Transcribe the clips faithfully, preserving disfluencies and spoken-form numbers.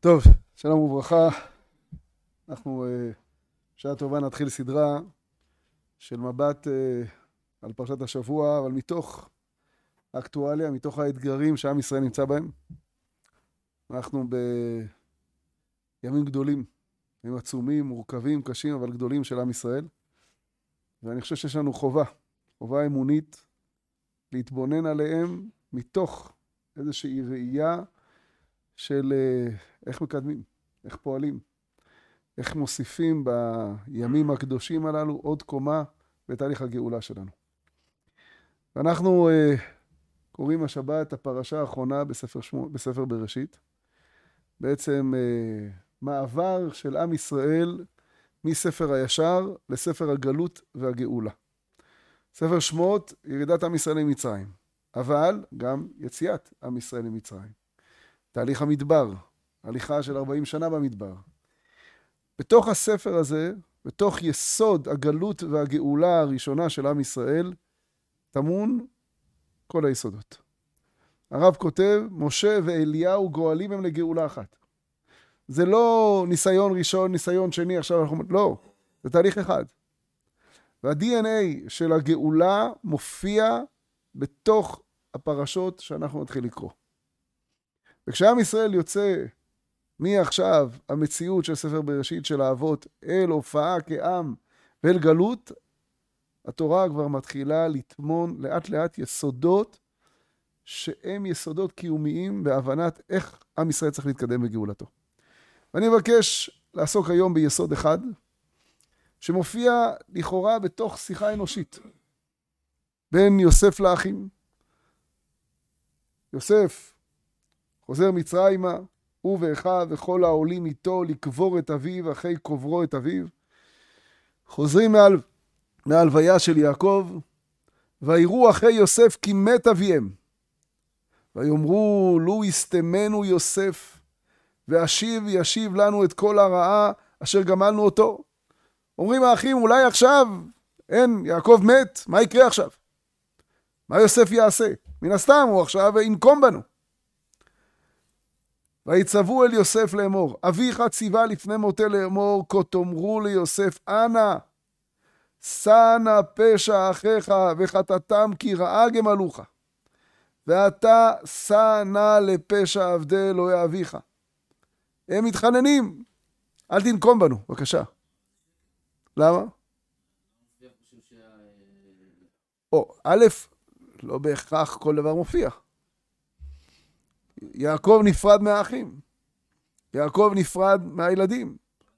טוב, שלום וברכה. אנחנו בשעה טובה נתחיל סדרה של מבט על פרשת השבוע, אבל מתוך האקטואליה, מתוך האתגרים שעם ישראל נמצא בהם. אנחנו בימים גדולים, ימים עצומים, מורכבים, קשים, אבל גדולים של עם ישראל. ואני חושב שיש לנו חובה, חובה אמונית, להתבונן עליהם מתוך איזושהי ראייה של איך מקדמים, איך פועלים, איך מוסיפים בימים הקדושים הללו עוד קומה בתהליך הגאולה שלנו. ואנחנו uh, קוראים השבת את הפרשה האחרונה בספר, שמו, בספר בראשית. בעצם uh, מעבר של עם ישראל מספר הישר לספר הגלות והגאולה. ספר שמות, ירידת עם ישראל למצרים, אבל גם יציאת עם ישראל למצרים. תהליך המדבר, הליכה של ארבעים שנה במדבר. בתוך הספר הזה, בתוך יסוד הגלות והגאולה הראשונה של עם ישראל, טמון כל היסודות. הרב כותב, משה ואליהו גואלים הם לגאולה אחת. זה לא ניסיון ראשון, ניסיון שני, עכשיו אנחנו... לא, זה תהליך אחד. וה-די אן איי של הגאולה מופיע בתוך הפרשות שאנחנו נתחיל לקרוא. וכשעם ישראל יוצא מעכשיו המציאות של ספר בראשית של האבות אל הופעה כעם ואל גלות, התורה כבר מתחילה לטמון לאט לאט יסודות שהם יסודות קיומיים בהבנת איך עם ישראל צריך להתקדם בגאולתו. ואני מבקש לעסוק היום ביסוד אחד שמופיע לכאורה בתוך שיחה אנושית בין יוסף לאחים. יוסף חוזר מצרימה, הוא ואחיו וכל העולים איתו לקבור את אביו אחרי קוברו את אביו. חוזרים מעל, מהלוויה של יעקב, ויראו אחרי יוסף כי מת אביהם. ויאמרו לו יסתמנו יוסף, ואשיב ישיב לנו את כל הרעה אשר גמלנו אותו. אומרים האחים, אולי עכשיו, אין, יעקב מת, מה יקרה עכשיו? מה יוסף יעשה? מן הסתם הוא עכשיו ינקום בנו. ויצוו אל יוסף לאמור, אביך ציווה לפני מותה לאמור, כה תאמרו ליוסף, אנא, שא נא פשע אחיך וחטאתם כי רעה גמלוך, ואתה שא נא לפשע עבדי אלוהי אביך. הם מתחננים, אל תנקום בנו, בבקשה. למה? או, א', לא בהכרח כל דבר מופיע. יעקב נפרד מהאחים. יעקב נפרד מהילדים.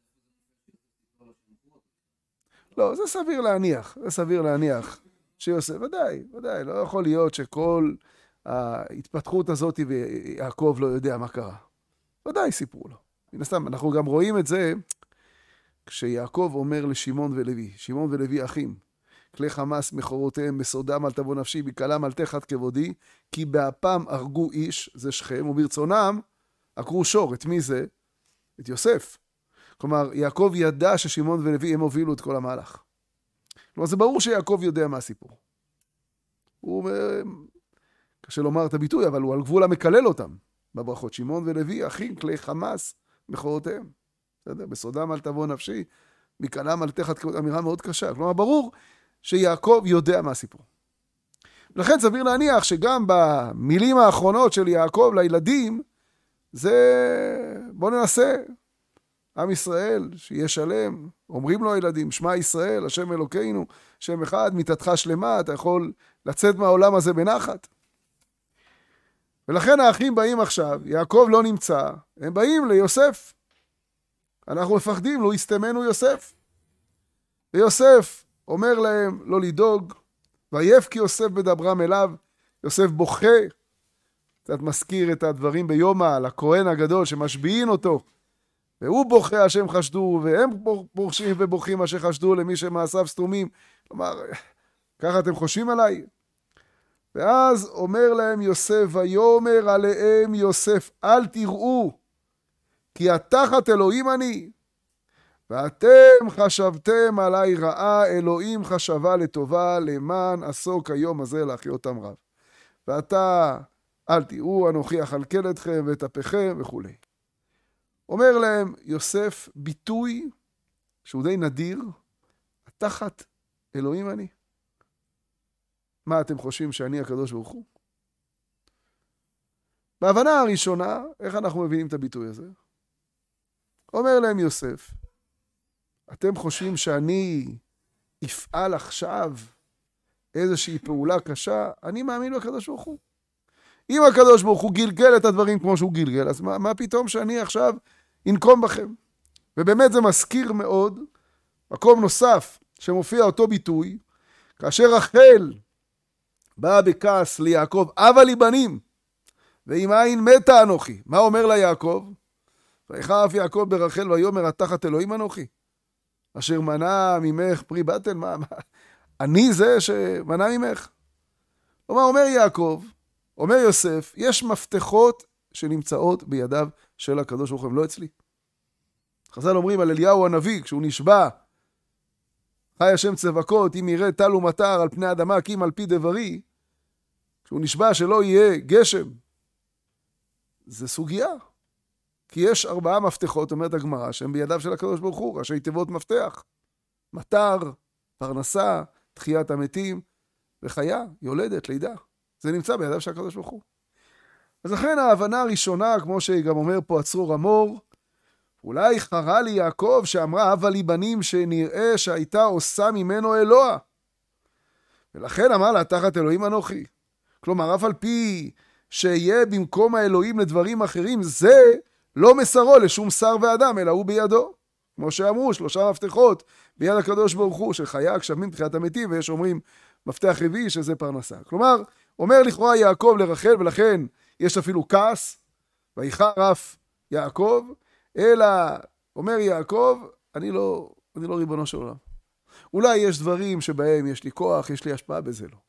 לא, זה סביר להניח. זה סביר להניח שיוסף, ודאי, ודאי, לא יכול להיות שכל ההתפתחות הזאת ויעקב לא יודע מה קרה. ודאי סיפרו לו. מן הסתם, אנחנו גם רואים את זה כשיעקב אומר לשמעון ולוי, שמעון ולוי אחים, כלי חמאס מחורותיהם בסודם אל תבוא נפשי, בקלם אל תחת כבודי, כי באפם הרגו איש, זה שכם, וברצונם עקרו שור. את מי זה? את יוסף. כלומר, יעקב ידע ששמעון ולוי הם הובילו את כל המהלך. כלומר, זה ברור שיעקב יודע מה הסיפור. הוא, קשה לומר את הביטוי, אבל הוא על גבול המקלל אותם בברכות. שמעון ולוי, אחים, כלי חמאס מחורותיהם. בסדר? בסודם אל תבוא נפשי, בקלם אל תחת כבודי, אמירה מאוד קשה. כלומר, ברור שיעקב יודע מה הסיפור. לכן סביר להניח שגם במילים האחרונות של יעקב לילדים, זה בוא ננסה, עם ישראל שיהיה שלם, אומרים לו הילדים, שמע ישראל, השם אלוקינו, שם אחד, מיתתך שלמה, אתה יכול לצאת מהעולם הזה בנחת. ולכן האחים באים עכשיו, יעקב לא נמצא, הם באים ליוסף. אנחנו מפחדים, לא יסתמנו יוסף. ויוסף אומר להם לא לדאוג, ויבכי יוסף בדברם אליו. יוסף בוכה, קצת מזכיר את הדברים ביומא על הכהן הגדול שמשביעים אותו, והוא בוכה השם חשדו, והם בורשים ובוכים אשר חשדו למי שמעשיו סתומים. כלומר, ככה אתם חושבים עליי? ואז אומר להם יוסף, ויאמר עליהם יוסף, אל תראו, כי התחת אלוהים אני, ואתם חשבתם עליי רעה, אלוהים חשבה לטובה, למען עסוק היום הזה להחיותם רב. ואתה אל תראו, אנוכי אכלכל אתכם ואת אפיכם וכו'. אומר להם יוסף ביטוי שהוא די נדיר, תחת אלוהים אני. מה אתם חושבים שאני הקדוש ברוך הוא? בהבנה הראשונה, איך אנחנו מבינים את הביטוי הזה? אומר להם יוסף, אתם חושבים שאני אפעל עכשיו איזושהי פעולה קשה? אני מאמין בקדוש ברוך הוא. אם הקדוש ברוך הוא גלגל את הדברים כמו שהוא גלגל, אז מה, מה פתאום שאני עכשיו אנקום בכם? ובאמת זה מזכיר מאוד, מקום נוסף שמופיע אותו ביטוי, כאשר רחל באה בכעס ליעקב, אבא לי בנים, ואם אין מתה אנוכי. מה אומר לה יעקב? ויחר יעקב ברחל ויאמר התחת אלוהים אנוכי, אשר מנע ממך פרי בטן, מה, מה? אני זה שמנע ממך. אומר, אומר יעקב, אומר יוסף, יש מפתחות שנמצאות בידיו של הקדוש ברוך הוא, הם לא אצלי. חז"ל אומרים על אליהו הנביא, כשהוא נשבע, חי השם צבקות, אם יראה טל ומטר על פני האדמה, כי אם על פי דברי, כשהוא נשבע שלא יהיה גשם, זה סוגיה. כי יש ארבעה מפתחות, אומרת הגמרא, שהם בידיו של הקדוש ברוך הוא, ראשי תיבות מפתח, מטר, פרנסה, תחיית המתים, וחיה, יולדת, לידה. זה נמצא בידיו של הקדוש ברוך הוא. אז לכן ההבנה הראשונה, כמו שגם אומר פה הצרור המור, אולי חרה לי יעקב שאמרה אבא לי בנים שנראה שהייתה עושה ממנו אלוה. ולכן אמר לה תחת אלוהים אנוכי. כלומר, אף על פי שיהיה במקום האלוהים לדברים אחרים, זה לא מסרו לשום שר ואדם, אלא הוא בידו. כמו שאמרו, שלושה מפתחות ביד הקדוש ברוך הוא, שחיה, גשמים, תחיית המתים, ויש אומרים מפתח רביעי שזה פרנסה. כלומר, אומר לכאורה יעקב לרחל, ולכן יש אפילו כעס, ויחר אף יעקב, אלא אומר יעקב, אני לא, אני לא ריבונו של עולם. אולי יש דברים שבהם יש לי כוח, יש לי השפעה, בזה לא.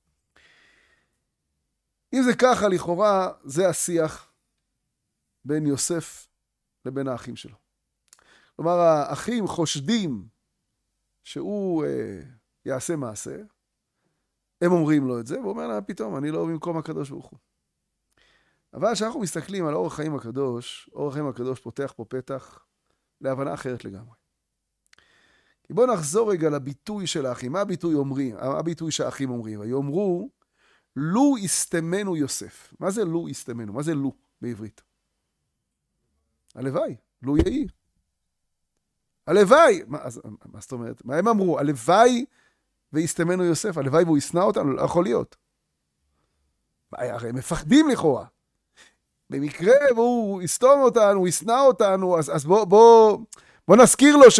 אם זה ככה, לכאורה, זה השיח בין יוסף לבין האחים שלו. כלומר, האחים חושדים שהוא אה, יעשה מעשה, הם אומרים לו את זה, והוא אומר לה, פתאום, אני לא במקום הקדוש ברוך הוא. אבל כשאנחנו מסתכלים על אורח חיים הקדוש, אורח חיים הקדוש פותח פה פתח להבנה אחרת לגמרי. כי בואו נחזור רגע לביטוי של האחים. מה הביטוי אומרים? מה הביטוי שהאחים אומרים? יאמרו, לו יסתמנו יוסף. מה זה לו יסתמנו? מה זה לו בעברית? הלוואי, לו יהי. הלוואי, מה, אז, מה זאת אומרת? מה הם אמרו? הלוואי ויסתמנו יוסף, הלוואי והוא ישנא אותנו, לא יכול להיות. הרי הם מפחדים לכאורה. במקרה והוא יסתום אותנו, הוא ישנא אותנו, אז, אז בוא, בוא, בוא נזכיר לו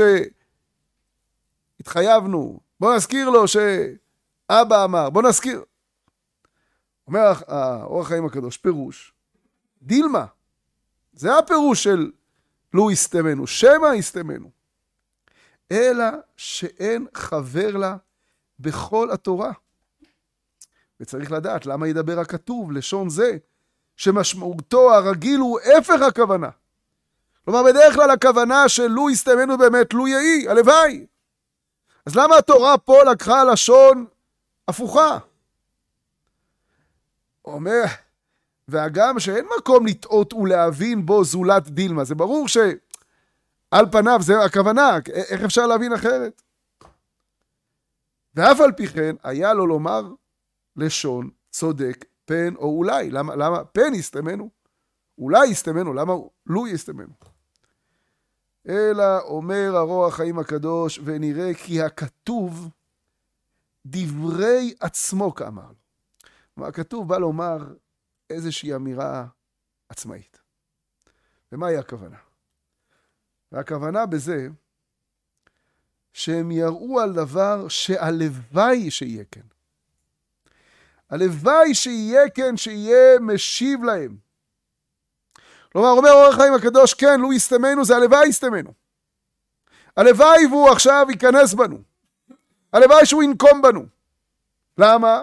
שהתחייבנו, בוא נזכיר לו שאבא אמר, בוא נזכיר. אומר האורח חיים הקדוש, פירוש, דילמה, זה הפירוש של לו יסתמנו, שמה יסתמנו, אלא שאין חבר לה בכל התורה. וצריך לדעת למה ידבר הכתוב לשון זה, שמשמעותו הרגיל הוא הפך הכוונה. כלומר, בדרך כלל הכוונה של לו יסתמנו באמת, לו יהי, הלוואי. אז למה התורה פה לקחה לשון הפוכה? אומר, והגם שאין מקום לטעות ולהבין בו זולת דילמה, זה ברור שעל פניו זה הכוונה, איך אפשר להבין אחרת? ואף על פי כן, היה לו לומר לשון צודק, פן או אולי. למה, למה פן יסתמנו? אולי יסתמנו, למה לו יסתמנו? אלא אומר הרוח החיים הקדוש, ונראה כי הכתוב דברי עצמו כאמר לו. הכתוב בא לומר איזושהי אמירה עצמאית. ומהי הכוונה? והכוונה בזה שהם יראו על דבר שהלוואי שיהיה כן. הלוואי שיהיה כן, שיהיה משיב להם. כלומר, אומר אורח חיים הקדוש, כן, לו יסתמנו, זה הלוואי יסתמנו. הלוואי והוא עכשיו ייכנס בנו. הלוואי שהוא ינקום בנו. למה?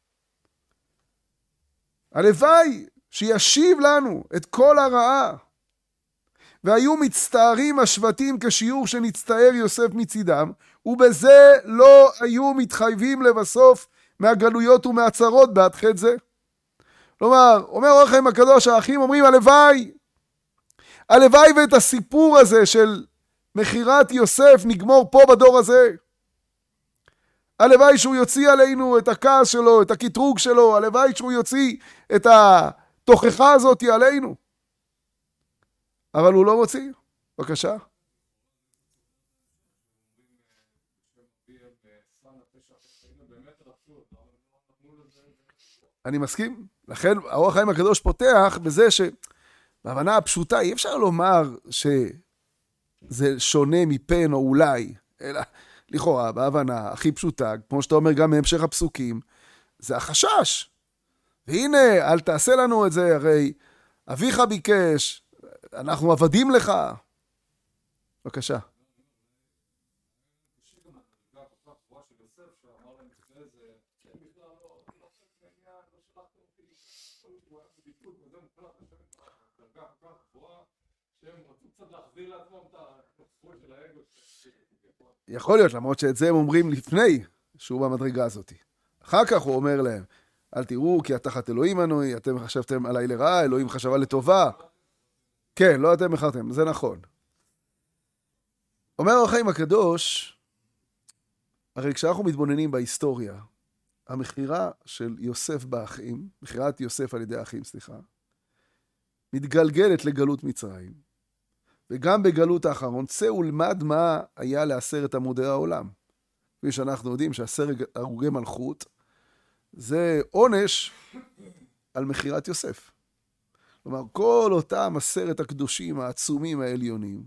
הלוואי שישיב לנו את כל הרעה. והיו מצטערים השבטים כשיעור שנצטער יוסף מצידם, ובזה לא היו מתחייבים לבסוף מהגלויות ומהצרות בעד חטא זה. כלומר, אומר אורח חיים הקדוש, האחים אומרים הלוואי, הלוואי ואת הסיפור הזה של מחירת יוסף נגמור פה בדור הזה. הלוואי שהוא יוציא עלינו את הכעס שלו, את הקטרוג שלו, הלוואי שהוא יוציא את התוכחה הזאת עלינו. אבל הוא לא מוציא. בבקשה. אני מסכים. לכן האור החיים הקדוש פותח בזה שבהבנה הפשוטה אי אפשר לומר שזה שונה מפן או אולי, אלא לכאורה בהבנה הכי פשוטה, כמו שאתה אומר גם מהמשך הפסוקים, זה החשש. והנה, אל תעשה לנו את זה, הרי אביך ביקש, אנחנו עבדים לך. בבקשה. יכול להיות, למרות שאת זה הם אומרים לפני שהוא במדרגה הזאת. אחר כך הוא אומר להם, אל תראו כי תחת אלוהים אנוכי, אתם חשבתם עליי לרעה, אלוהים חשבה לטובה. כן, לא אתם בחרתם, זה נכון. אומר האור החיים הקדוש, הרי כשאנחנו מתבוננים בהיסטוריה, המכירה של יוסף באחים, מכירת יוסף על ידי האחים, סליחה, מתגלגלת לגלות מצרים, וגם בגלות האחרון, צא ולמד מה היה לעשרת עמודי העולם. כפי שאנחנו יודעים שעשרת הרוגי מלכות, זה עונש על מכירת יוסף. כלומר, כל אותם עשרת הקדושים העצומים העליונים,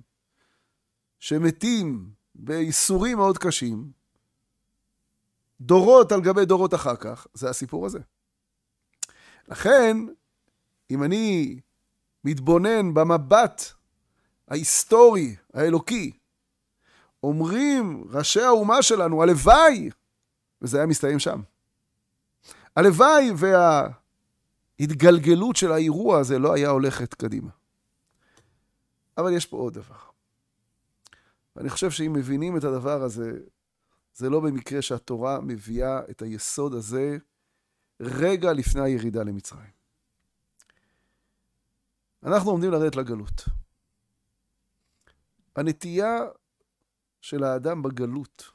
שמתים בייסורים מאוד קשים, דורות על גבי דורות אחר כך, זה הסיפור הזה. לכן, אם אני מתבונן במבט ההיסטורי, האלוקי, אומרים ראשי האומה שלנו, הלוואי, וזה היה מסתיים שם. הלוואי וההתגלגלות של האירוע הזה לא היה הולכת קדימה. אבל יש פה עוד דבר. ואני חושב שאם מבינים את הדבר הזה, זה לא במקרה שהתורה מביאה את היסוד הזה רגע לפני הירידה למצרים. אנחנו עומדים לרדת לגלות. הנטייה של האדם בגלות,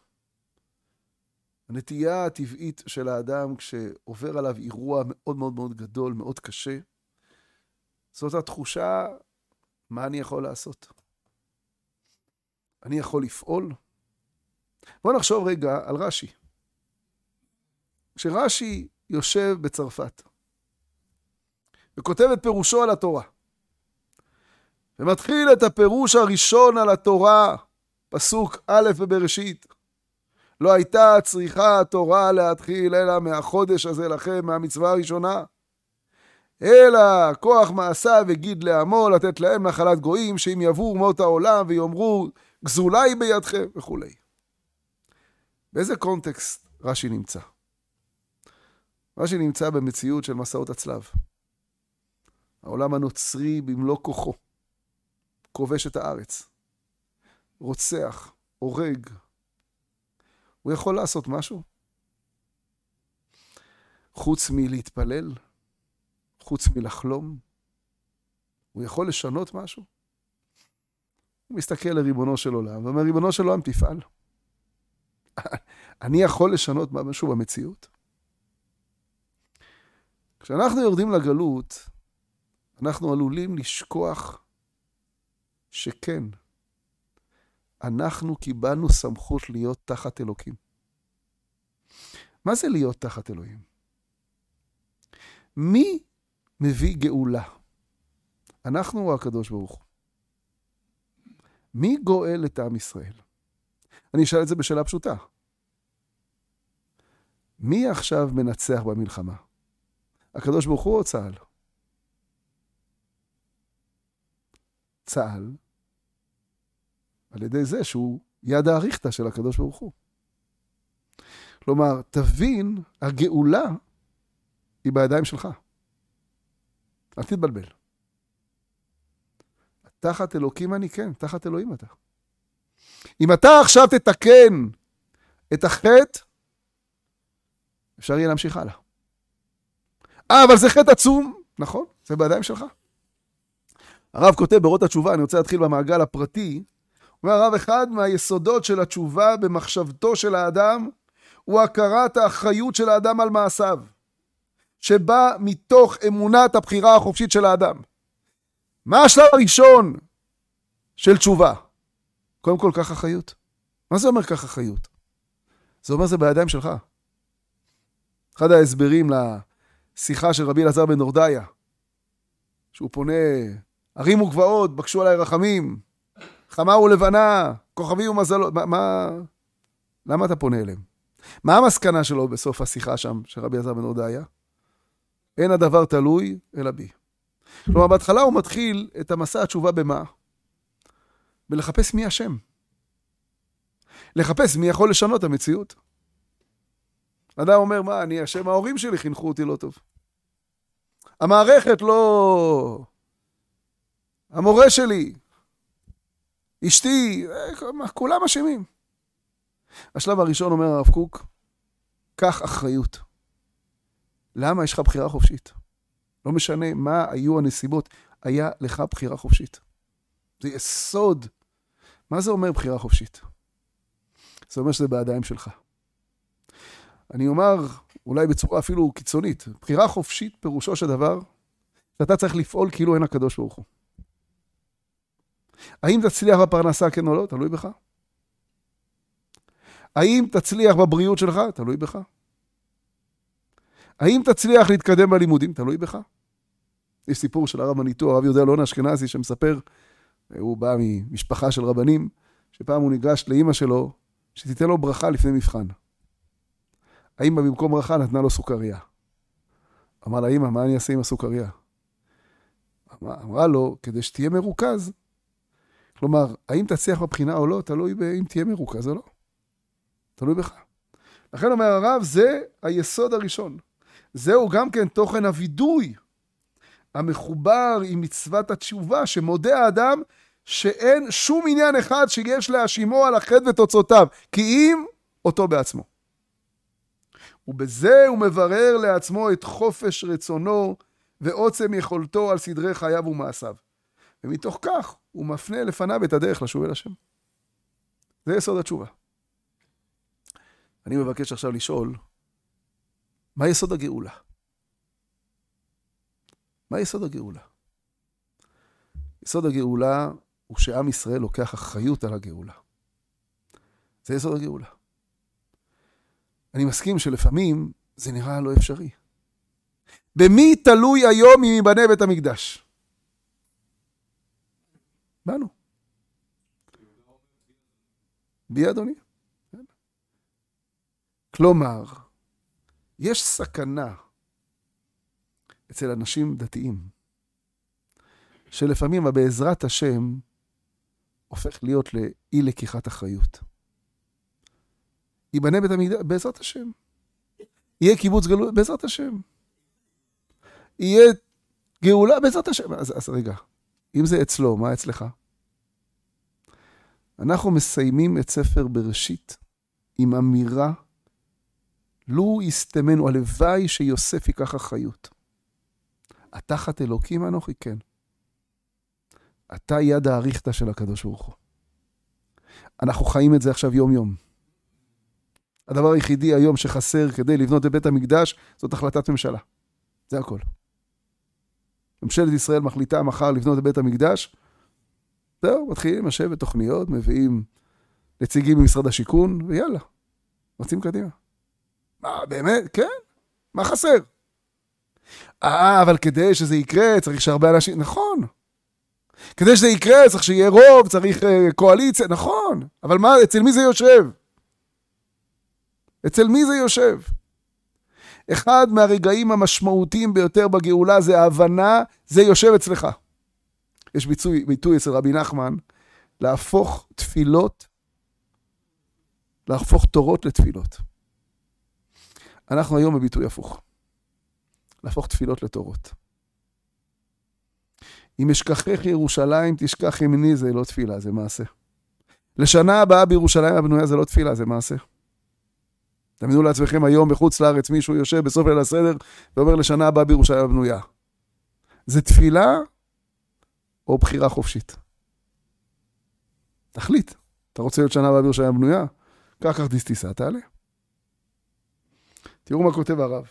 הנטייה הטבעית של האדם כשעובר עליו אירוע מאוד מאוד מאוד גדול, מאוד קשה, זאת התחושה, מה אני יכול לעשות? אני יכול לפעול? בואו נחשוב רגע על רש"י. כשרש"י יושב בצרפת, וכותב את פירושו על התורה, ומתחיל את הפירוש הראשון על התורה, פסוק א' בבראשית, לא הייתה צריכה התורה להתחיל אלא מהחודש הזה לכם, מהמצווה הראשונה, אלא כוח מעשה וגיד לעמו, לתת להם נחלת גויים, שאם יבואו אומות העולם ויאמרו גזולה היא בידכם וכו'. באיזה קונטקסט רש"י נמצא? רש"י נמצא במציאות של מסעות הצלב. העולם הנוצרי במלוא כוחו, כובש את הארץ, רוצח, הורג. הוא יכול לעשות משהו? חוץ מלהתפלל? חוץ מלחלום? הוא יכול לשנות משהו? הוא מסתכל לריבונו של עולם, ואומר, ריבונו של עולם תפעל. אני יכול לשנות משהו במציאות? כשאנחנו יורדים לגלות, אנחנו עלולים לשכוח שכן, אנחנו קיבלנו סמכות להיות תחת אלוקים. מה זה להיות תחת אלוהים? מי מביא גאולה? אנחנו או הקדוש ברוך הוא? מי גואל את עם ישראל? אני אשאל את זה בשאלה פשוטה. מי עכשיו מנצח במלחמה? הקדוש ברוך הוא או צה"ל? צה"ל, על ידי זה שהוא יד האריכתא של הקדוש ברוך הוא. כלומר, תבין, הגאולה היא בידיים שלך. אל תתבלבל. תחת אלוקים אני כן, תחת אלוהים אתה. אם אתה עכשיו תתקן את החטא, אפשר יהיה להמשיך הלאה. אה, אבל זה חטא עצום. נכון, זה בידיים שלך. הרב כותב באורות התשובה, אני רוצה להתחיל במעגל הפרטי, אומר הרב, אחד מהיסודות של התשובה במחשבתו של האדם, הוא הכרת האחריות של האדם על מעשיו, שבא מתוך אמונת הבחירה החופשית של האדם. מה השלב הראשון של תשובה? קודם כל, קח אחריות. מה זה אומר קח אחריות? זה אומר זה בידיים שלך. אחד ההסברים לשיחה של רבי אלעזר בן הורדיה, שהוא פונה, הרימו גבעות, בקשו עליי רחמים, חמה ולבנה, כוכבי ומזלות, מה, מה, למה אתה פונה אליהם? מה המסקנה שלו בסוף השיחה שם, של רבי אלעזר בן הורדיה? אין הדבר תלוי, אלא בי. כלומר, בהתחלה הוא מתחיל את המסע התשובה במה? בלחפש מי השם. לחפש מי יכול לשנות את המציאות. אדם אומר, מה, אני השם, ההורים שלי חינכו אותי לא טוב. המערכת לא... המורה שלי, אשתי, כולם אשמים. השלב הראשון אומר הרב קוק, קח אחריות. למה יש לך בחירה חופשית? לא משנה מה היו הנסיבות, היה לך בחירה חופשית. זה יסוד. מה זה אומר בחירה חופשית? זה אומר שזה בידיים שלך. אני אומר, אולי בצורה אפילו קיצונית, בחירה חופשית פירושו של דבר, שאתה צריך לפעול כאילו אין הקדוש ברוך הוא. האם תצליח בפרנסה כן או לא? תלוי בך. האם תצליח בבריאות שלך? תלוי בך. האם תצליח להתקדם בלימודים? תלוי בך. יש סיפור של הרב מניטו, הרב יהודה אלון אשכנזי, שמספר, הוא בא ממשפחה של רבנים, שפעם הוא ניגש לאמא שלו, שתיתן לו ברכה לפני מבחן. האמא במקום ברכה נתנה לו סוכריה. אמר לה, אמא, מה אני אעשה עם הסוכריה? אמרה לו, כדי שתהיה מרוכז. כלומר, האם תצליח בבחינה או לא, תלוי אם תהיה מרוכז או לא. תלוי בך. לכן אומר הרב, זה היסוד הראשון. זהו גם כן תוכן הווידוי, המחובר עם מצוות התשובה, שמודה האדם שאין שום עניין אחד שיש להאשימו על החטא ותוצאותיו, כי אם אותו בעצמו. ובזה הוא מברר לעצמו את חופש רצונו ועוצם יכולתו על סדרי חייו ומעשיו. ומתוך כך הוא מפנה לפניו את הדרך לשוב אל השם. זה יסוד התשובה. אני מבקש עכשיו לשאול, מה יסוד הגאולה? מה יסוד הגאולה? יסוד הגאולה הוא שעם ישראל לוקח אחריות על הגאולה. זה יסוד הגאולה. אני מסכים שלפעמים זה נראה לא אפשרי. במי תלוי היום אם ייבנה בית המקדש? בנו. בי אדוני. כלומר, יש סכנה אצל אנשים דתיים, שלפעמים בעזרת השם הופך להיות לאי לקיחת אחריות. ייבנה בית המקדש בעזרת השם. יהיה קיבוץ גלויות בעזרת השם. יהיה גאולה בעזרת השם. אז, אז רגע, אם זה אצלו, מה אצלך? אנחנו מסיימים את ספר בראשית עם אמירה, לו יסתמנו, הלוואי שיוסף ייקח אחריות. התחת אלוקים אנוכי, כן. אתה יד האריכתא של הקדוש ברוך הוא. אנחנו חיים את זה עכשיו יום יום. הדבר היחידי היום שחסר כדי לבנות את בית המקדש, זאת החלטת ממשלה. זה הכל. ממשלת ישראל מחליטה מחר לבנות את בית המקדש, זהו, מתחילים לשבת תוכניות, מביאים נציגים ממשרד השיכון, ויאללה, רצים קדימה. מה, באמת? כן? מה חסר? אה, אבל כדי שזה יקרה, צריך שהרבה אנשים... נכון. כדי שזה יקרה, צריך שיהיה רוב, צריך uh, קואליציה, נכון. אבל מה, אצל מי זה יושב? אצל מי זה יושב? אחד מהרגעים המשמעותיים ביותר בגאולה זה ההבנה, זה יושב אצלך. יש ביטוי, ביטוי אצל רבי נחמן, להפוך תפילות, להפוך תורות לתפילות. אנחנו היום בביטוי הפוך. להפוך תפילות לתורות. אם אשכחך ירושלים, תשכח ימיני, זה לא תפילה, זה מעשה. לשנה הבאה בירושלים הבנויה זה לא תפילה, זה מעשה. תמידו לעצמכם היום בחוץ לארץ, מישהו יושב בסוף ליל הסדר, ואומר לשנה הבאה בירושלים הבנויה. זה תפילה, או בחירה חופשית? תחליט. אתה רוצה להיות שנה באוויר שהיה בנויה? קח כרטיס טיסה, תעלה. תראו מה כותב הרב.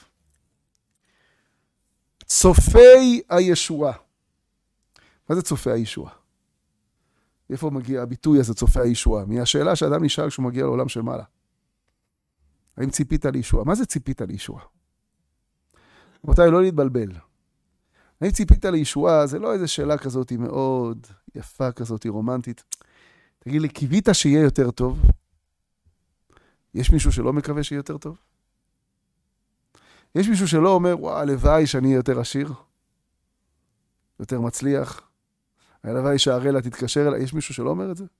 צופי הישועה. מה זה צופי הישועה? איפה מגיע הביטוי הזה, צופי הישועה? מהשאלה שאדם נשאל כשהוא מגיע לעולם של מעלה. האם ציפית לישועה? מה זה ציפית לישועה? רבותיי, לא להתבלבל. האם ציפית לישועה? זה לא איזו שאלה כזאת מאוד יפה כזאת, רומנטית. תגיד לי, קיווית שיהיה יותר טוב? יש מישהו שלא מקווה שיהיה יותר טוב? יש מישהו שלא אומר, וואו, הלוואי שאני אהיה יותר עשיר? יותר מצליח? הלוואי שהרלה תתקשר אליי? יש מישהו שלא אומר את זה?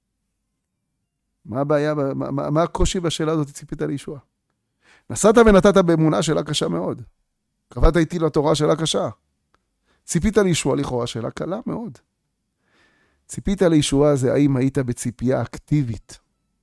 מה הבעיה, מה, מה, מה הקושי בשאלה הזאת ציפית לישועה? נסעת ונתת באמונה, שאלה קשה מאוד. קבעת איתי לתורה, שאלה קשה. ציפית לישועה לכאורה, שאלה קלה מאוד. ציפית לישועה זה האם היית בציפייה אקטיבית.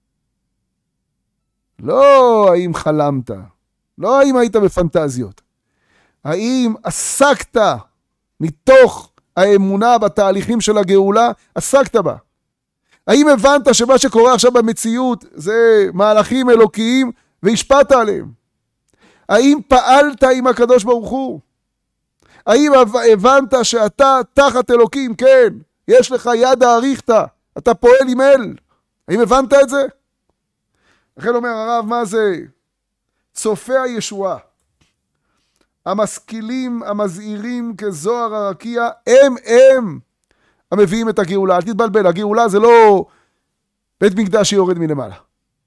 לא האם חלמת. לא האם היית בפנטזיות. האם עסקת מתוך האמונה בתהליכים של הגאולה, עסקת בה. האם הבנת שמה שקורה עכשיו במציאות זה מהלכים אלוקיים והשפעת עליהם? האם פעלת עם הקדוש ברוך הוא? האם הבנת שאתה תחת אלוקים? כן, יש לך יד האריכתא, אתה פועל עם אל. האם הבנת את זה? לכן אומר הרב, מה זה? צופי הישועה. המשכילים, המזהירים כזוהר הרקיע, הם הם המביאים את הגאולה. אל תתבלבל, הגאולה זה לא בית מקדש שיורד מלמעלה.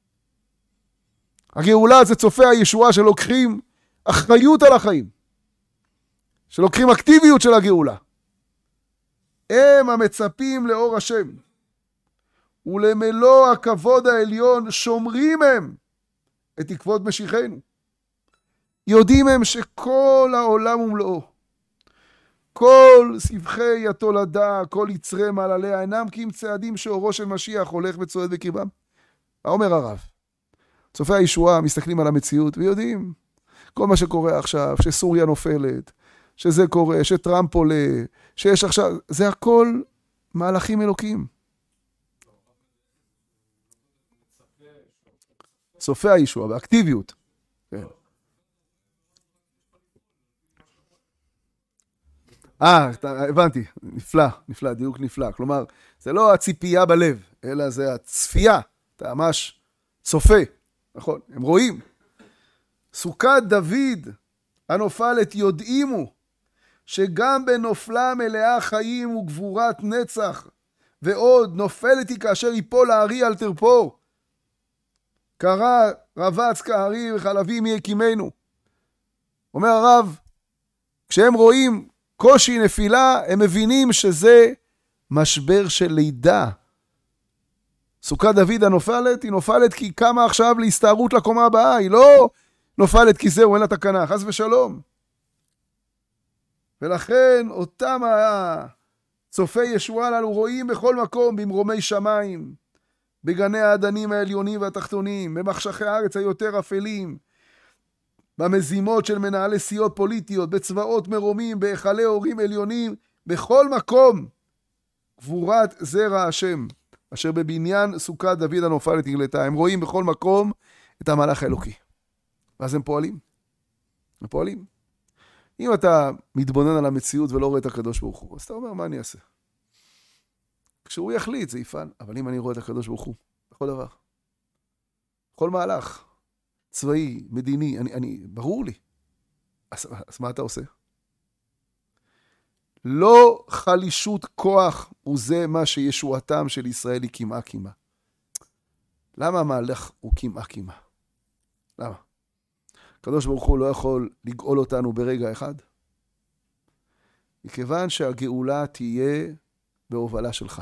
הגאולה זה צופי הישועה שלוקחים אחריות על החיים. שלוקחים אקטיביות של הגאולה. הם המצפים לאור השם. ולמלוא הכבוד העליון שומרים הם את תקוות משיחנו. יודעים הם שכל העולם ומלואו, כל סבכי התולדה, כל יצרי מעלליה, אינם כי אם צעדים שאורו של משיח הולך וצועד בקרבם. אומר הרב, צופי הישועה מסתכלים על המציאות ויודעים כל מה שקורה עכשיו, שסוריה נופלת, שזה קורה, שטראמפ עולה, שיש עכשיו, זה הכל מהלכים אלוקים. צופי הישועה, באקטיביות. כן. אה, הבנתי, נפלא, נפלא, דיוק נפלא. כלומר, זה לא הציפייה בלב, אלא זה הצפייה. אתה ממש צופה, נכון? הם רואים. סוכת דוד הנופלת יודעימו, שגם בנופלה מלאה חיים וגבורת נצח, ועוד נופלת היא כאשר יפול הארי על תרפו. קרא רבץ כארי וחלבי מי יקימנו. אומר הרב, כשהם רואים קושי נפילה, הם מבינים שזה משבר של לידה. סוכת דוד הנופלת, היא נופלת כי קמה עכשיו להסתערות לקומה הבאה, היא לא נופלת כי זהו, אין לה תקנה, חס ושלום. ולכן אותם הצופי ישועה הללו רואים בכל מקום, במרומי שמיים, בגני האדנים העליונים והתחתונים, במחשכי הארץ היותר אפלים, במזימות של מנהלי סיעות פוליטיות, בצבאות מרומים, בהיכלי הורים עליונים, בכל מקום, גבורת זרע השם, אשר בבניין סוכת דוד הנופלת נגלתה. הם רואים בכל מקום את המלאך האלוקי. ואז הם פועלים. הם פועלים. אם אתה מתבונן על המציאות ולא רואה את הקדוש ברוך הוא, אז אתה אומר, מה אני אעשה? כשהוא יחליט, זה יפעל. אבל אם אני רואה את הקדוש ברוך הוא, בכל דבר, בכל מהלך, צבאי, מדיני, אני, אני, ברור לי. אז, אז מה אתה עושה? לא חלישות כוח הוא זה מה שישועתם של ישראל היא כמעה כמעה. למה המהלך הוא כמעה כמעה? למה? הקדוש ברוך הוא לא יכול לגאול אותנו ברגע אחד. מכיוון שהגאולה תהיה בהובלה שלך.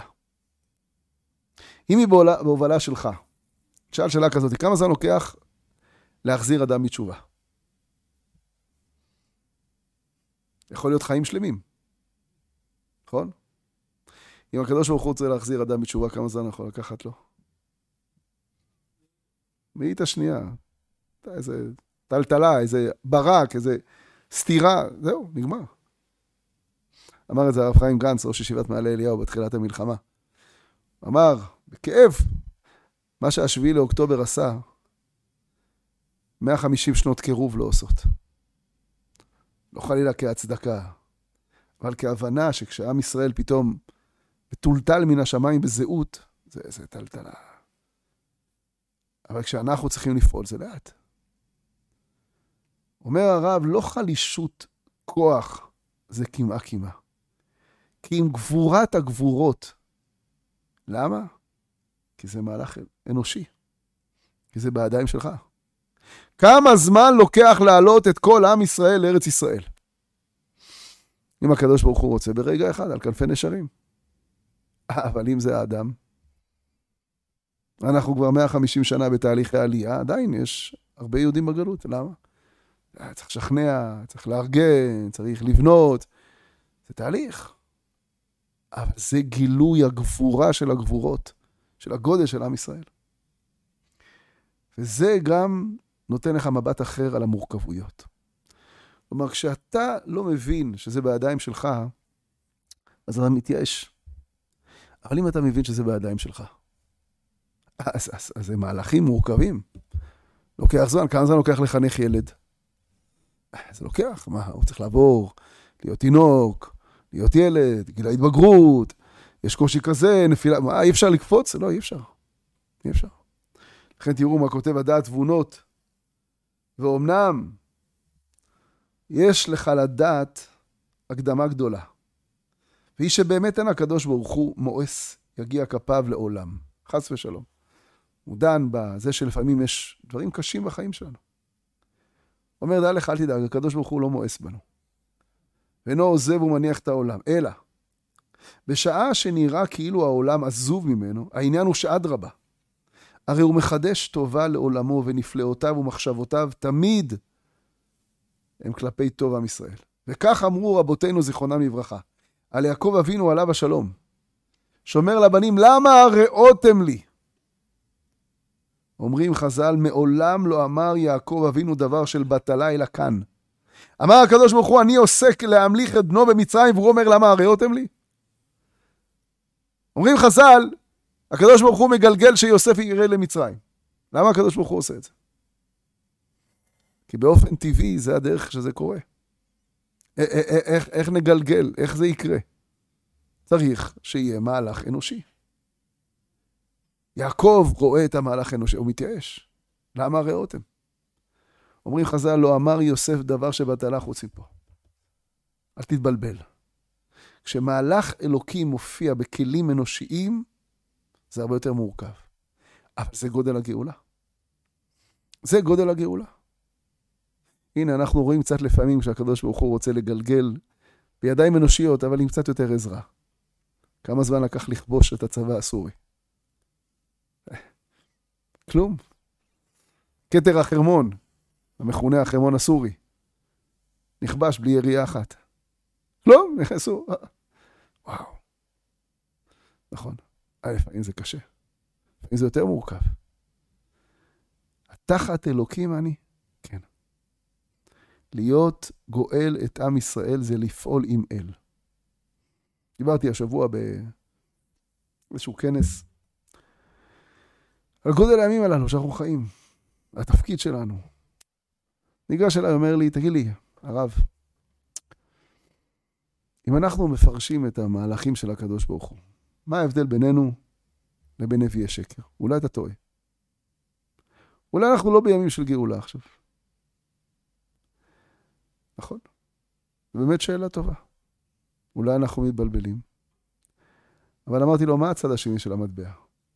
אם היא בהובלה שלך, שאל שאלה כזאת, כמה זמן לוקח להחזיר אדם מתשובה? יכול להיות חיים שלמים. נכון? אם הקדוש ברוך הוא רוצה להחזיר אדם מתשובה, כמה זמן יכול לקחת לו? מאית השנייה. איזה טלטלה, איזה ברק, איזה סתירה, זהו, נגמר. אמר את זה הרב חיים גנץ, ראש ישיבת מעלה אליהו בתחילת המלחמה. אמר, בכאב, מה שהשביעי לאוקטובר עשה, מאה וחמישים שנות קירוב לא עושות. לא חלילה כהצדקה, אבל כהבנה שכשעם ישראל פתאום מטולטל מן השמיים בזהות, זה, זה טלטלה. אבל כשאנחנו צריכים לפעול, זה לאט. אומר הרב, לא חלישות כוח, זה כמעה כמעה. כי עם גבורת הגבורות. למה? כי זה מהלך אנושי. כי זה בידיים שלך. כמה זמן לוקח לעלות את כל עם ישראל לארץ ישראל? אם הקדוש ברוך הוא רוצה ברגע אחד, על כנפי נשרים. אבל אם זה האדם, אנחנו כבר מאה וחמישים שנה בתהליכי עלייה, עדיין יש הרבה יהודים בגלות. למה? צריך לשכנע, צריך לארגן, צריך לבנות. זה תהליך. אבל זה גילוי הגבורה של הגבורות, של הגודל של עם ישראל. וזה גם נותן לך מבט אחר על המורכבויות. כלומר, כשאתה לא מבין שזה בידיים שלך, אז אתה מתייאש. אבל אם אתה מבין שזה בידיים שלך, אז, אז, אז זה מהלכים מורכבים. לוקח זמן, כמה זמן לוקח לחנך ילד? זה לוקח, מה? הוא צריך לעבור, להיות תינוק, להיות ילד, גיל ההתבגרות, יש קושי כזה, נפילה, מה, אי אפשר לקפוץ? לא, אי אפשר. אי אפשר. לכן תראו מה כותב הדעת תבונות. ואומנם, יש לך לדעת הקדמה גדולה. והיא שבאמת אין הקדוש ברוך הוא מואס, יגיע כפיו לעולם. חס ושלום. הוא דן בזה שלפעמים יש דברים קשים בחיים שלנו. אומר, דע לך, אל תדאג, הקדוש ברוך הוא לא מואס בנו. ואינו עוזב ומניח את העולם. אלא, בשעה שנראה כאילו העולם עזוב ממנו, העניין הוא שאדרבה. הרי הוא מחדש טובה לעולמו ונפלאותיו ומחשבותיו תמיד הם כלפי טוב עם ישראל. וכך אמרו רבותינו זיכרונם לברכה, על יעקב אבינו עליו השלום, שאומר לבנים, למה הראותם לי? אומרים חז"ל, מעולם לא אמר יעקב אבינו דבר של בטלה אלא כאן. אמר הקדוש ברוך הוא, אני עוסק להמליך את בנו במצרים, והוא אומר, למה הראותם לי? אומרים חז"ל, הקדוש ברוך הוא מגלגל שיוסף ירד למצרים. למה הקדוש ברוך הוא עושה את זה? כי באופן טבעי זה הדרך שזה קורה. איך, איך נגלגל? איך זה יקרה? צריך שיהיה מהלך אנושי. יעקב רואה את המהלך האנושי, הוא מתייאש. למה ראותם? אומרים חז"ל, לא אמר יוסף דבר שבטלה חוץ מפה. אל תתבלבל. כשמהלך אלוקי מופיע בכלים אנושיים, זה הרבה יותר מורכב. אבל זה גודל הגאולה. זה גודל הגאולה. הנה, אנחנו רואים קצת לפעמים שהקדוש ברוך הוא רוצה לגלגל בידיים אנושיות, אבל עם קצת יותר עזרה. כמה זמן לקח לכבוש את הצבא הסורי? כלום. כתר החרמון, המכונה החרמון הסורי, נכבש בלי ירייה אחת. לא, נכנסו. וואו. נכון. לפעמים זה קשה. לפעמים זה יותר מורכב. תחת אלוקים אני? כן. להיות גואל את עם ישראל זה לפעול עם אל. דיברתי השבוע באיזשהו כנס על גודל הימים הללו שאנחנו חיים. התפקיד שלנו. ניגש אליי, אומר לי, תגיד לי, הרב, אם אנחנו מפרשים את המהלכים של הקדוש ברוך הוא, מה ההבדל בינינו לבין נביאי שקר? אולי אתה טועה. אולי אנחנו לא בימים של גאולה עכשיו. נכון? זו באמת שאלה טובה. אולי אנחנו מתבלבלים. אבל אמרתי לו, מה הצד השני של המטבע?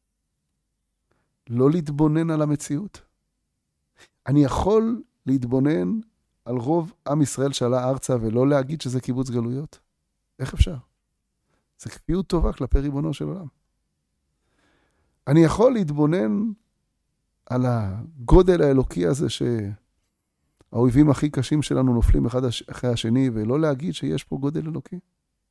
לא להתבונן על המציאות. אני יכול להתבונן על רוב עם ישראל שעלה ארצה ולא להגיד שזה קיבוץ גלויות. איך אפשר? זה כפיות טובה כלפי ריבונו של עולם. אני יכול להתבונן על הגודל האלוקי הזה שהאויבים הכי קשים שלנו נופלים אחד אחרי השני, ולא להגיד שיש פה גודל אלוקי.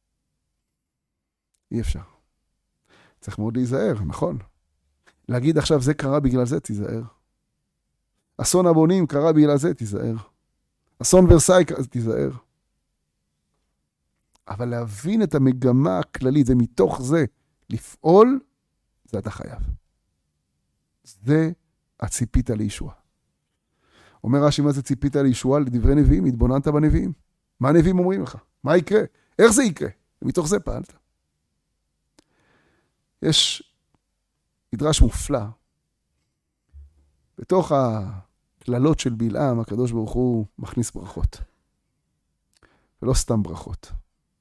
אי אפשר. צריך מאוד להיזהר, נכון? להגיד עכשיו זה קרה בגלל זה, תיזהר. אסון הבונים קרה בגלל זה, תיזהר. אסון ורסאי, תיזהר. אבל להבין את המגמה הכללית, ומתוך זה לפעול, זה אתה חייב. זה הציפית לישוע. אומר רש"י, מה זה ציפית לישוע? לדברי נביאים, התבוננת בנביאים. מה הנביאים אומרים לך? מה יקרה? איך זה יקרה? ומתוך זה פעלת. יש מדרש מופלא. בתוך הכללות של בלעם, הקדוש ברוך הוא מכניס ברכות. ולא סתם ברכות.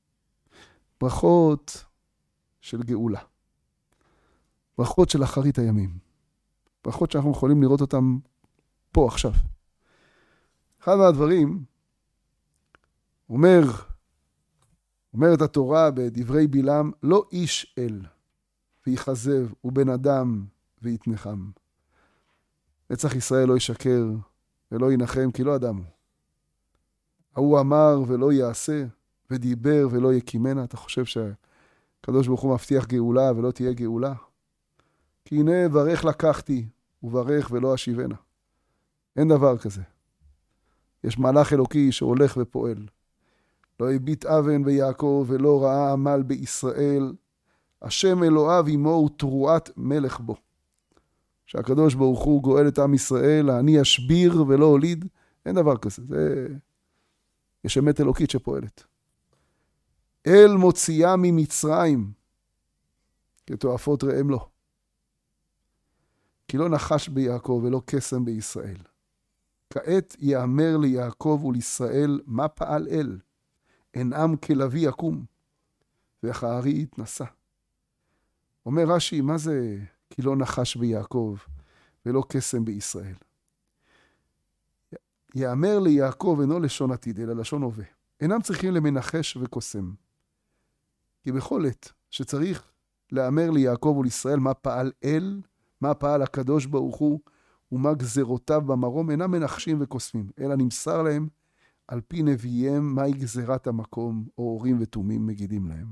ברכות של גאולה. ברכות של אחרית הימים. ברכות שאנחנו יכולים לראות אותם פה עכשיו. אחד מהדברים, אומר, אומרת התורה בדברי בלעם, לא איש אל ויחזב ובן אדם ויתנחם. נצח ישראל לא ישקר ולא ינחם כי לא אדם הוא. הוא אמר ולא יעשה ודיבר ולא יקימנה. אתה חושב שהקדוש ברוך הוא מבטיח גאולה ולא תהיה גאולה? כי הנה ברך לקחתי וברך ולא אשיבנה. אין דבר כזה. יש מלאך אלוקי שהולך ופועל. לא הביט אבן ביעקב ולא ראה עמל בישראל. השם אלוהיו עמו ותרועת מלך בו. שהקדוש ברוך הוא גואל את עם ישראל, אני אשביר ולא הוליד. אין דבר כזה. זה... יש אמת אלוקית שפועלת. אל מוציאה ממצרים, כתועפות ראם לו. כי לא נחש ביעקב ולא קסם בישראל. כעת יאמר ליעקב ולישראל מה פעל אל. אין עם כלבי יקום, וכארי יתנסה. אומר רש"י, מה זה כי לא נחש ביעקב ולא קסם בישראל? יאמר ליעקב אינו לשון עתיד, אלא לשון הווה. אינם צריכים למנחש וקוסם. כי בכל עת שצריך לאמר ליעקב ולישראל מה פעל אל, מה פעל הקדוש ברוך הוא, ומה גזרותיו במרום, אינם מנחשים וקוסמים, אלא נמסר להם על פי נביאיהם מהי גזירת המקום, או הורים ותומים מגידים להם.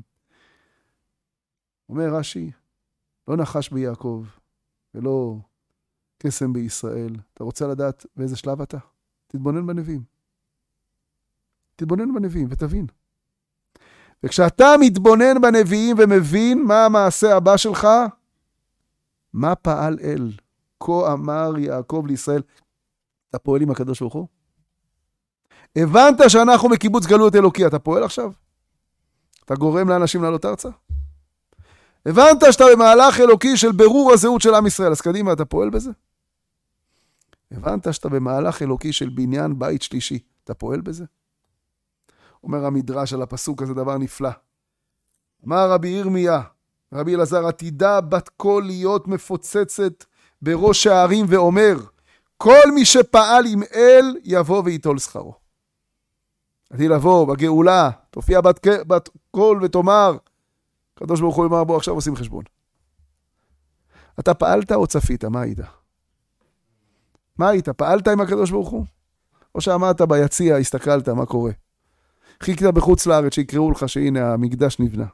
אומר רש"י, לא נחש ביעקב, ולא קסם בישראל. אתה רוצה לדעת באיזה שלב אתה? תתבונן בנביאים. תתבונן בנביאים ותבין. וכשאתה מתבונן בנביאים ומבין מה המעשה הבא שלך, מה פעל אל? כה אמר יעקב לישראל. אתה פועל עם הקדוש ברוך הוא? הבנת שאנחנו בקיבוץ גלויות אלוקי, אתה פועל עכשיו? אתה גורם לאנשים לעלות ארצה? הבנת שאתה במהלך אלוקי של ברור הזהות של עם ישראל, אז קדימה, אתה פועל בזה? הבנת שאתה במהלך אלוקי של בניין בית שלישי, אתה פועל בזה? אומר המדרש על הפסוק הזה דבר נפלא. אמר רבי ירמיה, רבי אלעזר, עתידה בת קול להיות מפוצצת בראש הערים ואומר, כל מי שפעל עם אל יבוא ויטול שכרו. עתיד לבוא בגאולה, תופיע בת, בת קול ותאמר, הקדוש ברוך הוא אמר בו עכשיו עושים חשבון. אתה פעלת או צפית? מה היית? מה היית? פעלת עם הקדוש ברוך הוא? או שעמדת ביציע, הסתכלת, מה קורה? חיכת בחוץ לארץ שיקראו לך שהנה המקדש נבנה.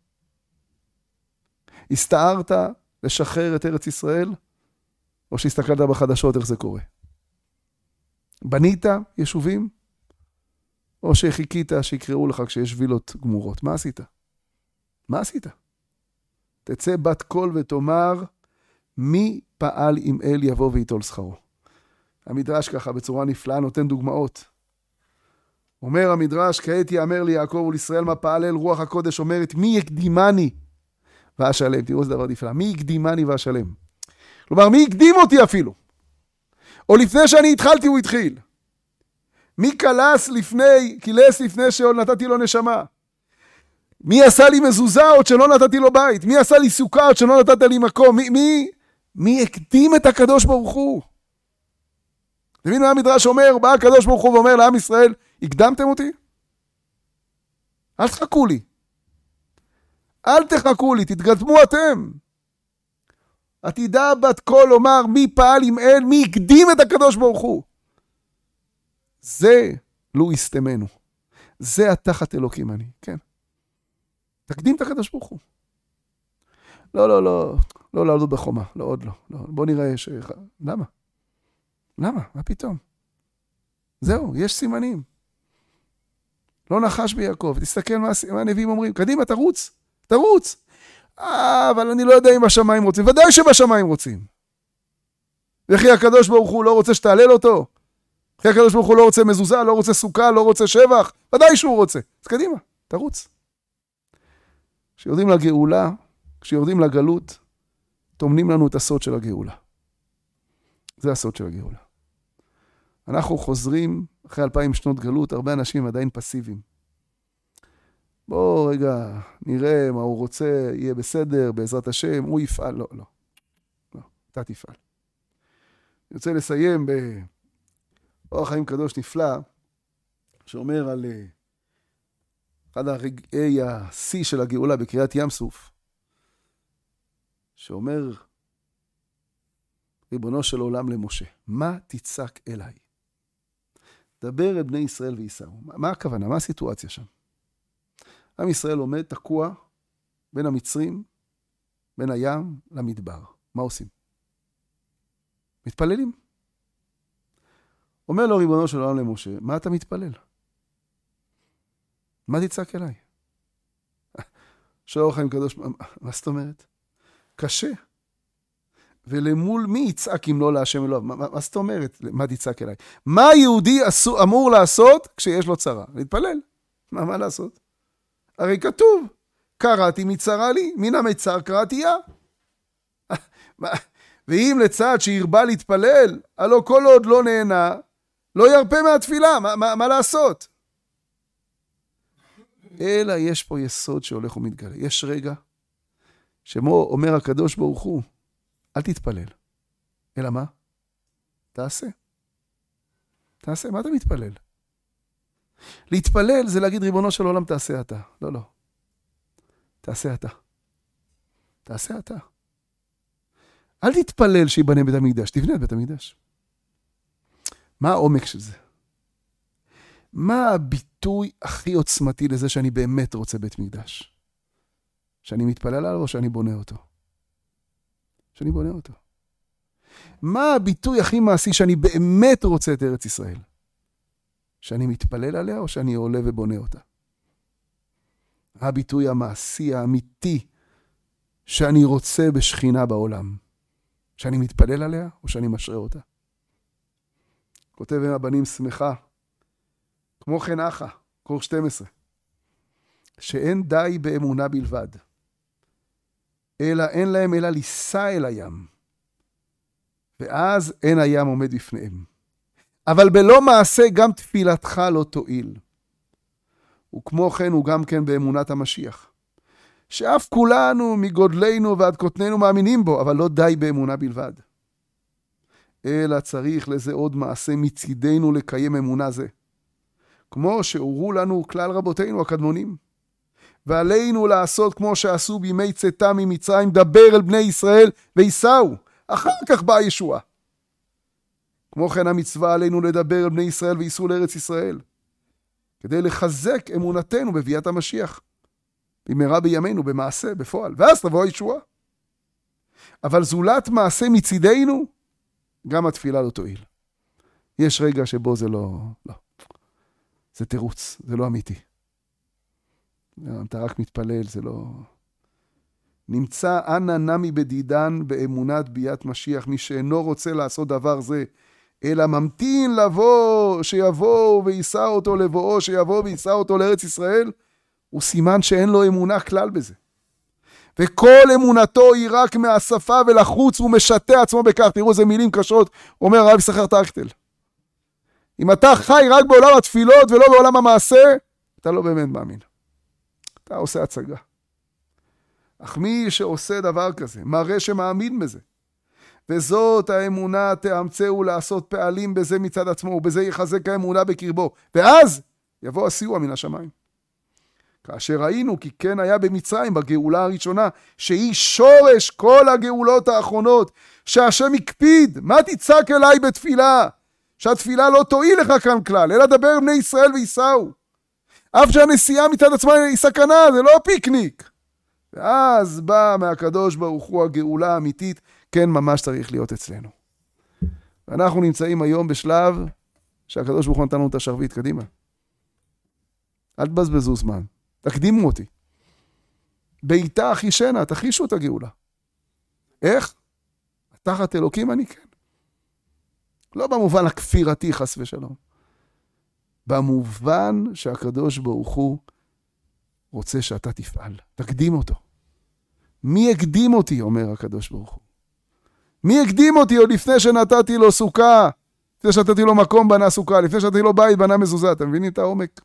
הסתערת לשחרר את ארץ ישראל? או שהסתכלת בחדשות איך זה קורה? בנית יישובים? או שחיכית שיקראו לך כשיש וילות גמורות? מה עשית? מה עשית? תצא בת קול ותאמר, מי פעל עם אל יבוא ויטול שכרו. המדרש ככה בצורה נפלאה נותן דוגמאות. אומר המדרש, כעת יאמר ליעקב ולישראל מה פעל אל, רוח הקודש אומרת, מי יקדימני ואשלם. תראו איזה דבר נפלא, מי יקדימני ואשלם. כלומר, מי יקדים אותי אפילו? או לפני שאני התחלתי הוא התחיל. מי קלס לפני, קילס לפני שעוד נתתי לו נשמה? מי עשה לי מזוזה עוד שלא נתתי לו בית? מי עשה לי סוכה עוד שלא נתת לי מקום? מי, מי, מי הקדים את הקדוש ברוך הוא? תבין מה המדרש אומר? בא הקדוש ברוך הוא ואומר לעם ישראל, הקדמתם אותי? אל תחכו לי. אל תחכו לי, תתקדמו אתם. עתידה בת קול לומר, מי פעל עם אל, מי הקדים את הקדוש ברוך הוא? זה לא יסתמנו. זה התחת אלוקים אני, כן. תקדים את הקדוש ברוך הוא. לא, לא, לא, לא לעלות בחומה, לא עוד לא. לא. בוא נראה ש... למה? למה? מה פתאום? זהו, יש סימנים. לא נחש ביעקב. תסתכל מה, מה הנביאים אומרים. קדימה, תרוץ, תרוץ. אה, אבל אני לא יודע אם בשמיים רוצים. ודאי שבשמיים רוצים. וכי הקדוש ברוך הוא לא רוצה שתעלל אותו. וכי הקדוש ברוך הוא לא רוצה מזוזה, לא רוצה סוכה, לא רוצה שבח. ודאי שהוא רוצה. אז קדימה, תרוץ. כשיורדים לגאולה, כשיורדים לגלות, תומנים לנו את הסוד של הגאולה. זה הסוד של הגאולה. אנחנו חוזרים אחרי אלפיים שנות גלות, הרבה אנשים עדיין פסיביים. בואו רגע, נראה מה הוא רוצה, יהיה בסדר, בעזרת השם, הוא יפעל. לא, לא. לא, אתה תפעל. אני רוצה לסיים באורח חיים קדוש נפלא, שאומר על אחד הרגעי השיא של הגאולה בקריאת ים סוף, שאומר ריבונו של עולם למשה, מה תצעק אליי? דבר אל בני ישראל וייסעו. מה הכוונה? מה הסיטואציה שם? עם ישראל עומד תקוע בין המצרים, בין הים למדבר. מה עושים? מתפללים. אומר לו ריבונו של עולם למשה, מה אתה מתפלל? מה תצעק אליי? שאור חיים קדוש, מה זאת אומרת? קשה. ולמול מי יצעק אם לא להשם אלוהיו? מה, מה זאת אומרת? מה תצעק אליי? מה יהודי אמור לעשות כשיש לו צרה? להתפלל. מה, מה לעשות? הרי כתוב, קראתי מצרה לי, מן המצר קראתי יה. ואם לצד שירבה להתפלל, הלא כל עוד לא נהנה, לא ירפה מהתפילה, מה, מה, מה לעשות? אלא יש פה יסוד שהולך ומתגלה. יש רגע שמו אומר הקדוש ברוך הוא, אל תתפלל. אלא מה? תעשה. תעשה, מה אתה מתפלל? להתפלל זה להגיד ריבונו של עולם תעשה אתה. לא, לא. תעשה אתה. תעשה אתה. אל תתפלל שיבנה בית המקדש, תבנה את בית המקדש. מה העומק של זה? מה הביטוי הכי עוצמתי לזה שאני באמת רוצה בית מקדש? שאני מתפלל עליו או שאני בונה אותו? שאני בונה אותו. מה הביטוי הכי מעשי שאני באמת רוצה את ארץ ישראל? שאני מתפלל עליה או שאני עולה ובונה אותה? הביטוי המעשי, האמיתי, שאני רוצה בשכינה בעולם. שאני מתפלל עליה או שאני משרה אותה? כותב עם הבנים שמחה, כמו כן אחא, קור שתים עשרה, שאין די באמונה בלבד, אלא אין להם אלא ליסע אל הים, ואז אין הים עומד בפניהם. אבל בלא מעשה גם תפילתך לא תועיל. וכמו כן הוא גם כן באמונת המשיח, שאף כולנו מגודלנו ועד קוטננו מאמינים בו, אבל לא די באמונה בלבד. אלא צריך לזה עוד מעשה מצידנו לקיים אמונה זה. כמו שהורו לנו כלל רבותינו הקדמונים. ועלינו לעשות כמו שעשו בימי צאתם ממצרים, דבר אל בני ישראל ויסעו. אחר כך באה ישועה. כמו כן המצווה עלינו לדבר אל בני ישראל וייסעו לארץ ישראל. כדי לחזק אמונתנו בביאת המשיח. במהרה בימינו, במעשה, בפועל. ואז תבוא הישועה. אבל זולת מעשה מצידנו, גם התפילה לא תועיל. יש רגע שבו זה לא, לא. זה תירוץ, זה לא אמיתי. אתה רק מתפלל, זה לא... נמצא אנא נמי בדידן באמונת ביאת משיח, מי שאינו רוצה לעשות דבר זה, אלא ממתין לבוא, שיבוא ויסע אותו לבואו, שיבוא ויסע אותו לארץ ישראל, הוא סימן שאין לו אמונה כלל בזה. וכל אמונתו היא רק מהשפה ולחוץ, הוא משתה עצמו בכך. תראו איזה מילים קשות, אומר הרב יששכר טרכטל. אם אתה חי רק בעולם התפילות ולא בעולם המעשה, אתה לא באמת מאמין. אתה עושה הצגה. אך מי שעושה דבר כזה, מראה שמאמין בזה. וזאת האמונה תאמצהו לעשות פעלים בזה מצד עצמו, ובזה יחזק האמונה בקרבו. ואז יבוא הסיוע מן השמיים. כאשר ראינו כי כן היה במצרים בגאולה הראשונה, שהיא שורש כל הגאולות האחרונות, שהשם הקפיד, מה תצעק אליי בתפילה? שהתפילה לא תועיל לך כאן כלל, אלא דבר בני ישראל ויסעו. אף שהנסיעה מצד עצמה היא סכנה, זה לא פיקניק. ואז בא מהקדוש ברוך הוא הגאולה האמיתית, כן ממש צריך להיות אצלנו. ואנחנו נמצאים היום בשלב שהקדוש ברוך הוא נתן לנו את השרביט קדימה. אל תבזבזו זמן. תקדימו אותי. ביתה אחישנה, תחישו את הגאולה. איך? תחת אלוקים אני כן. לא במובן הכפירתי חס ושלום. במובן שהקדוש ברוך הוא רוצה שאתה תפעל. תקדים אותו. מי הקדים אותי, אומר הקדוש ברוך הוא. מי הקדים אותי עוד לפני שנתתי לו סוכה, לפני שנתתי לו מקום בנה סוכה, לפני שנתתי לו בית בנה מזוזה. אתם מבינים את העומק?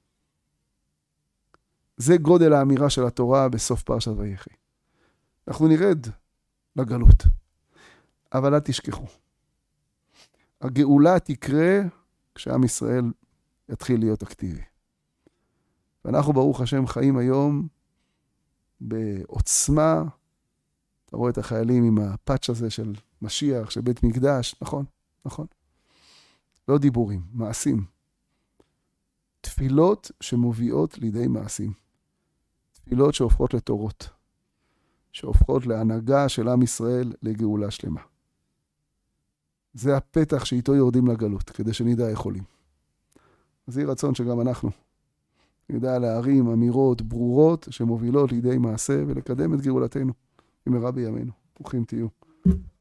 זה גודל האמירה של התורה בסוף פרשת ויחי. אנחנו נרד לגלות. אבל אל תשכחו. הגאולה תקרה כשעם ישראל יתחיל להיות אקטיבי. ואנחנו ברוך השם חיים היום בעוצמה. אתה רואה את החיילים עם הפאץ' הזה של משיח, של בית מקדש. נכון, נכון. לא דיבורים, מעשים. תפילות שמוביאות לידי מעשים. תפילות שהופכות לתורות. שהופכות להנהגה של עם ישראל לגאולה שלמה. זה הפתח שאיתו יורדים לגלות, כדי שנדע יכולים. אז יהיה רצון שגם אנחנו נדע להרים אמירות ברורות שמובילות לידי מעשה ולקדם את גאולתנו במהרה בימינו. ברוכים תהיו.